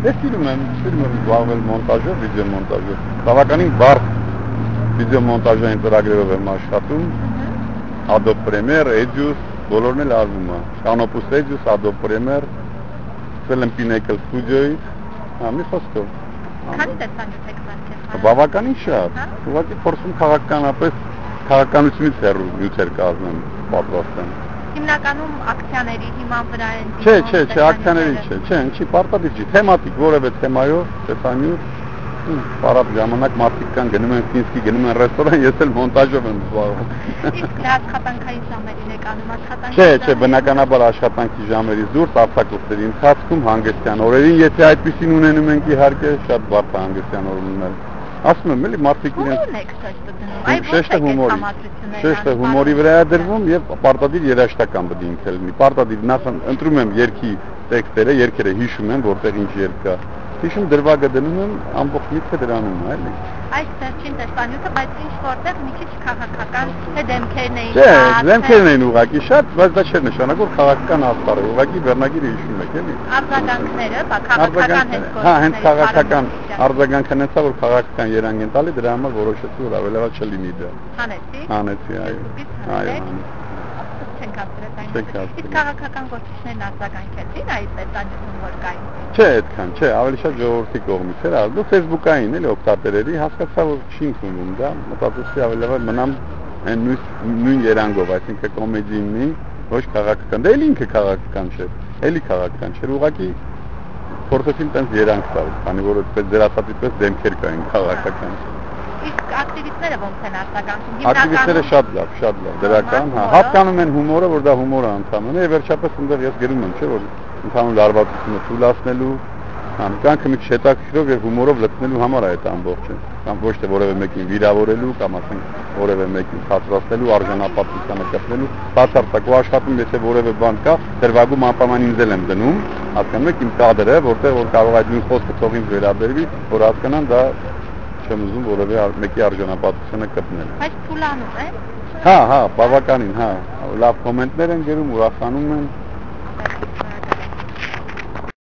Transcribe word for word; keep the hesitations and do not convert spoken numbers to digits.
Ես սիրում եմ, սիրում եմ զբաղվել մոնտաժով, վիդեոմոնտաժով։ Բավականին բարդ վիդեոմոնտաժային ծրագրերով եմ աշխատում։ Adobe Premiere, Edius, բոլորն էլ արվում է։ Canopus Edius, Adobe Premiere, Film Pinnacle Studio-ից, հա, մի խոսքով։ Քանի տեսանյութ եք մատչել։ Բավականին շատ։ Ուղղակի փորձում քաղաքականապես քաղաքականությունից հեռու նյութեր կազմեմ, պատրաստեմ։ Հիմնականում ակցիաների հիման վրա են։ Չէ, չէ, չէ, ակցիաների չէ, չէ, ինչի պարտադիր չի, թեմատիկ, որևէ թեմայով, տեսանյութ, պարապ ժամանակ մարդիկ կան, գնում են ֆինսկի, գնում են ռեստորան, ես էլ մոնտաժով եմ զբաղվում։ Իսկ դա աշխատանքային ժամերին եք անում, աշխատանքի Չէ, չէ, բնականաբար աշխատանքի ժամերից դուրս արձակուրդների ընթացքում հանգստյան օրերին, եթե այդպեսին ունենում ենք իհարկե, շատ բարդ է հանգստյան օր ունենալ։ Ասում եմ, էլի մարդիկ իրենց շեշտը հումորի, շեշտը հումորի վրա է դրվում եւ պարտադիր երաժշտական բդի ինքը լինի։ Պարտադիր նախ ընտրում եմ երգի տեքստերը, երգերը հիշում եմ, որտեղ ինչ երգ կա։ Հիշում դրվագը դնում եմ, ամբողջ միտքը դրանում է, էլի։ Այս վերջին տեսանյութը, բայց ինչ որտեղ մի քիչ քաղաքական թե դեմքերն էին։ Չէ, դեմքերն էին ուղղակի շատ, բայց դա չէր նշանակում, որ քաղաքական ասպար է, ուղղակի վերնագիրը հիշում եք, էլի։ Արձագանքները, բա քաղաքական հենց գործը։ Հա, հենց քաղաքական արձագանքը նեցա, որ քաղաքական երանգ են տալի, դրա համար որոշեցի, որ ավելավա չլինի դա։ Հանեցի։ Հանեցի, այո։ Այո, չենք ասել այն։ Իսկ քաղաքական գործիչներն արձագանքեցին այդ տեսանյութին, որ կային։ Չէ, այդքան, չէ, ավելի շատ ժողովրդի կողմից էր, դու Facebook-ային էլի օգտատերերի հասկացա, որ չի ընդունվում դա, մտածեցի ավելավա մնամ այն նույն երանգով, այսինքն կոմեդիին մի, ոչ քաղաքական, դա էլի ինքը քաղաքական չէր, էլի քաղաքական չէր, ուղղակի փորձեցին տենց երանգ տալ, քանի որ այդպես ձեր ասածի պես դեմքեր կային քաղաքական։ Իսկ ակտիվիստները ոնց են արձագանքում։ Ակտիվիստները շատ լավ, շատ լավ, դրական, հա, հասկանում են հումորը, որ դա հումոր է ընդհանրապես, եւ վերջապես այնտեղ ես գրում եմ, չէ՞ որ ընդհանուր լարվածությունը թույլատնելու, հա, կյանքը մի քիչ հետաքրքրով եւ հումորով լցնելու համար է այդ ամբողջը, կամ ոչ թե որևէ մեկին վիրավորելու, կամ ասենք որևէ մեկին ցածրացնելու, արժանապատվությանը կապնելու, բացարձակ ու աշխատում, եթե որևէ բան կա, դրվագում անպայման ինձ եմ դնում, հասկանում եք իմ կադրը, որտեղ որ կարող այդ նույն խոսքը թող ինձ վերաբերվի, որ հասկանան դա չեմ ուզում որևէ մեկի արժանապատվությունը կպնել։ Բայց թուլանում է։ Հա, հա, բավականին, հա, լավ կոմենտներ են գրում, ուրախանում են։